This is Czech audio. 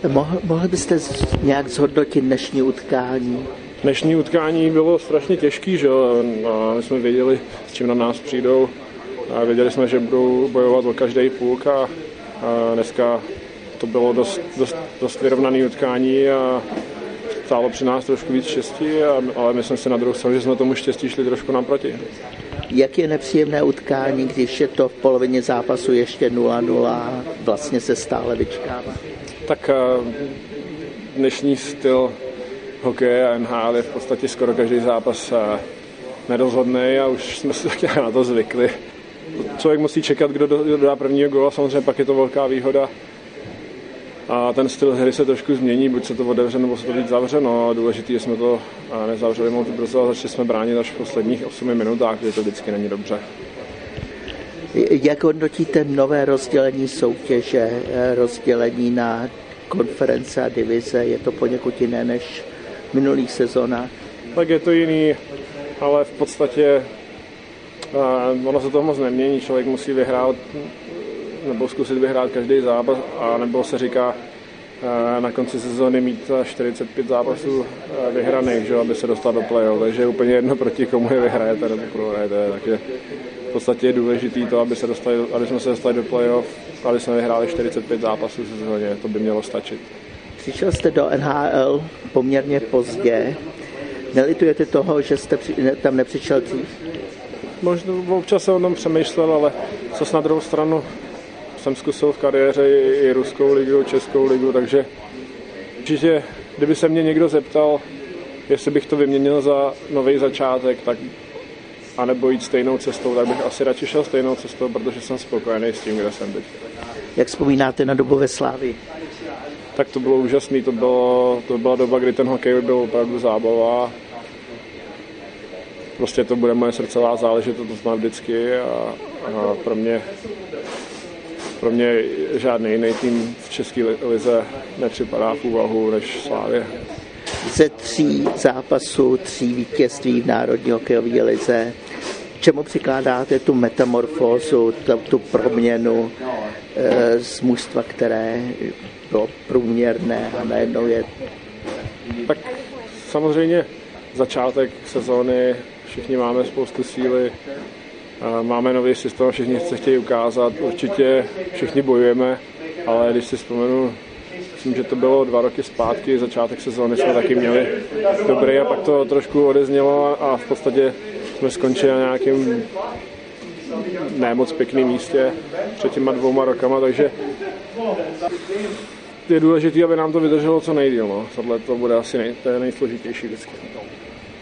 Mohl byste nějak zhodnotit dnešní utkání? Dnešní utkání bylo strašně těžký, že jo? A my jsme věděli, s čím na nás přijdou. A věděli jsme, že budou bojovat o každý puk a dneska to bylo dost vyrovnané utkání a stálo při nás trošku víc štěstí, ale myslím si na druhou stranu, že jsme tomu štěstí šli trošku naproti. Jak je nepříjemné utkání, když je to v polovině zápasu ještě 0-0 a vlastně se stále vyčkává? Tak dnešní styl hokeje a NHL je v podstatě skoro každý zápas nerozhodný a už jsme se tak na to zvykli. Člověk musí čekat, kdo dá prvního góla, samozřejmě pak je to velká výhoda. A ten styl hry se trošku změní, buď se to otevře, nebo se to víc zavře. No, důležité, že jsme to nezavřeli moc brzo a začali jsme bránit až v posledních 8 minutách, že to vždycky není dobře. Jak hodnotíte nové rozdělení soutěže, rozdělení na konference a divize? Je to poněkud jiné než v minulých sezónách? Tak je to jiný, ale v podstatě ono se to moc nemění. Člověk musí vyhrát nebo zkusit vyhrát každý zápas, a nebo se říká na konci sezóny mít 45 zápasů vyhraných, že, aby se dostal do play-off. Takže je úplně jedno, proti komu je vyhrajete nebo prohrajete. Takže v podstatě je důležité to, aby jsme se dostali do play-off, aby jsme vyhráli 45 zápasů v sezóně. To by mělo stačit. Přišel jste do NHL poměrně pozdě. Nelitujete toho, že jste tam nepřišel dřív? Možná občas jsem o tom přemýšlel, ale co na druhou stranu jsem zkusil v kariéře i ruskou ligu, českou ligu, takže určitě, kdyby se mě někdo zeptal, jestli bych to vyměnil za nový začátek, tak anebo jít stejnou cestou, tak bych asi radši šel stejnou cestou, protože jsem spokojený s tím, kde jsem teď. Jak vzpomínáte na dobu ve Slavii? Tak to bylo úžasné, to byla doba, kdy ten hokej byl opravdu zábava. Prostě to bude moje srdcová záležitost, to znám vždycky a pro mě žádný jiný tým v české lize nepřipadá v úvahu než Slavie. Ze 3 zápasů, 3 vítězství v národní hokejové lize, čemu přikládáte tu metamorfózu, tu proměnu z mužstva, které bylo průměrné a najednou je... Tak samozřejmě začátek sezóny, všichni máme spoustu síly, máme nový systém, všichni se chtějí ukázat, určitě všichni bojujeme, ale když si vzpomenu, myslím, že to bylo 2 roky zpátky, začátek sezóny jsme taky měli dobrý a pak to trošku odeznělo a v podstatě jsme skončili na nějakém nemoc pěkném místě před těma 2 rokama, takže je důležité, aby nám to vydrželo co nejdýl. No. Tohle to bude asi nejsložitější vždycky.